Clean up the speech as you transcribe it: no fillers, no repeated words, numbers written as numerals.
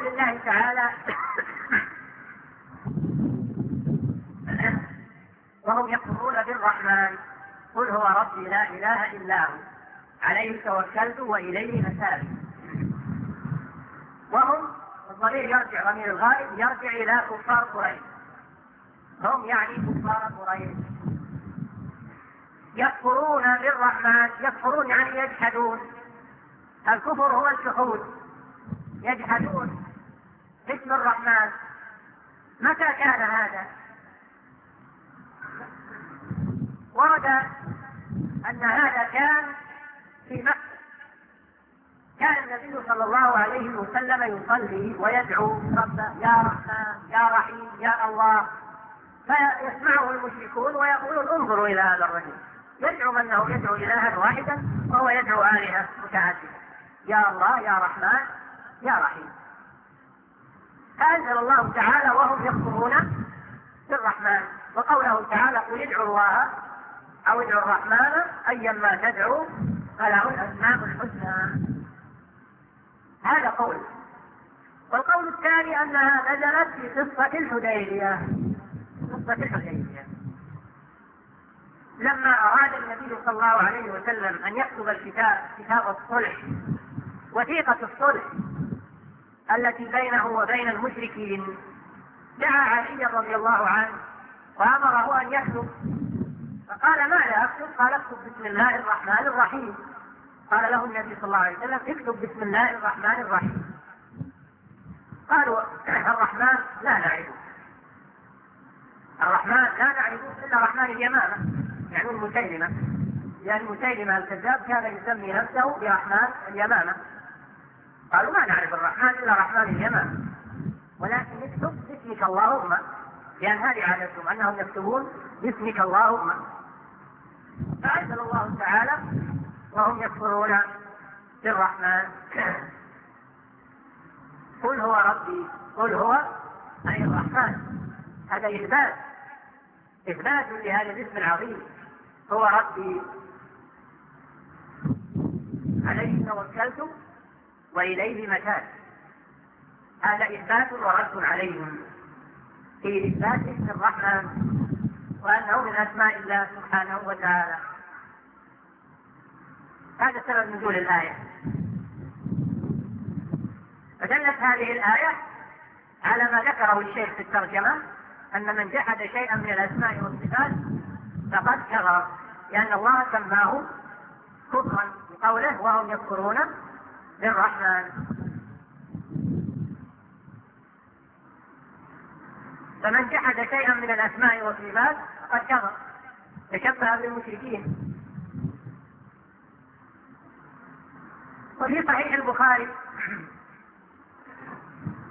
قول الله تعالى وهم يكفرون بالرحمن قل هو ربي لا إله إلا هو عليه توكلت وإليه متابي. وهم الضمير يرجع، ضمير الغائب يرجع إلى كفار قريش، هم يعني كفار قريش يكفرون بالرحمن. يكفرون يعني يجحدون، الكفر هو الجحود، يجحدون اسم الرحمن. متى كان هذا؟ ورد أن هذا كان في مكة، كان النبي صلى الله عليه وسلم يصلي ويدعو ربه يا رحمن يا رحيم يا الله، فيسمعه المشركون ويقولون انظروا إلى هذا الرجل يزعم أنه يدعو إلها واحدا وهو يدعو آلهة متعددة، يا الله يا رحمن يا رحيم. فأنزل الله تعالى وهم يكفرون بالرحمن، وقوله تعالى قل ادعوا الله أو ادعوا الرحمن أيما تدعوا فله الأسماء الحسنى. هذا قول. والقول الثاني أنها نزلت في قصة الحديبية. قصة الحديبية لما أراد النبي صلى الله عليه وسلم أن يكتب الكتاب، كتاب الصلح، وثيقة الصلح التي بينه وبين المشركين، دعا علي رضي الله عنه وأمره أن يكتب، فقال ماذا أكتب؟ قال اكتب بسم الله الرحمن الرحيم. قال له النبي صلى الله عليه وسلم اكتب بسم الله الرحمن الرحيم. قالوا الرحمن لا نعرفه، الرحمن لا نعرفه إلا رحمن اليمامة، يعني المسيلمة، لأن المسيلمة الكذاب كان يسمي نفسه برحمن اليمامة. قالوا ما نعرف الرحمن إلا رحمن اليمامة، ولكن اكتب باسمك اللهم، لأن هذه عادتهم أنهم يكتبون باسمك اللهم. فأنزل الله تعالى وهم يكفرون بالرحمن قل هو ربي، قل هو أي الرحمن. هذا إثبات لهذا الاسم العظيم، هو ربي عليه توكلت وإليه متاب. هذا إثبات ورد عليهم في إثبات اسم الرحمن وأنه من أسماء الله سبحانه وتعالى. هذا سبب نزول الآية. فدلت هذه الآية على ما ذكره الشيخ في الترجمة، أن من جحد شيئا من الأسماء والصفات فقد كفر، لأن الله سماه كفرا بقوله وهم يكفرون بالرحمن. فمن جحد شيئا من الأسماء والصفات فقد كفر، تشبه بالمشركين. وفي صحيح البخاري